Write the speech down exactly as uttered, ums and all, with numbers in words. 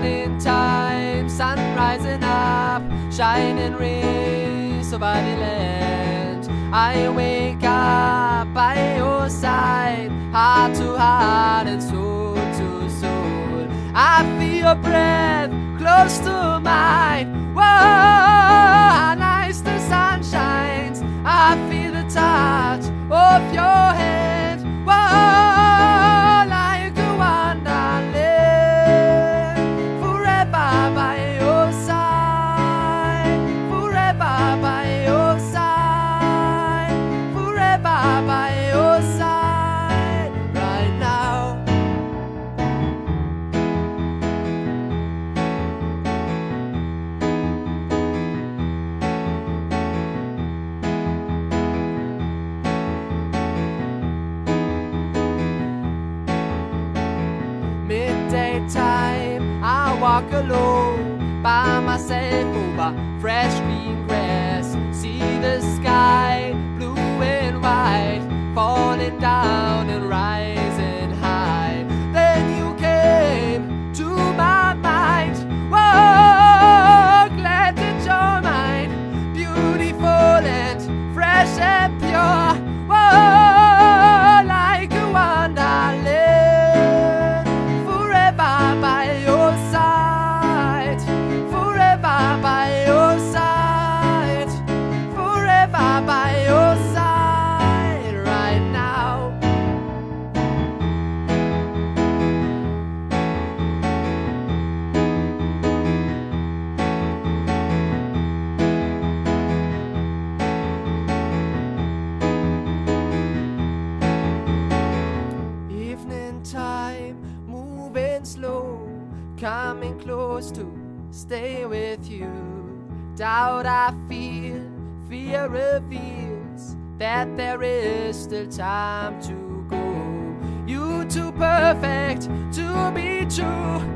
Morning time, sun rising up, shining rays over the land. I wake up by your side, heart to heart and soul to soul. I feel your breath close to mine. Whoa, how nice the sun shines. I feel the touch of your hand. Whoa, like a wonderland. Forever by your side. Forever by your side. Forever by your side. Right now. Midday time, I walk alone by myself over fresh green grass. See the sky, blue and white, falling down and rising high. Then you came to my mind. Whoa, glad that you're mine. Beautiful and fresh and pure. Whoa, like a wonderland. By your side, forever by your side, forever by your side, right now. Evening time, moving slow, coming close to stay with you. Doubt I feel, fear reveals that there is still time to go. You too perfect to be true.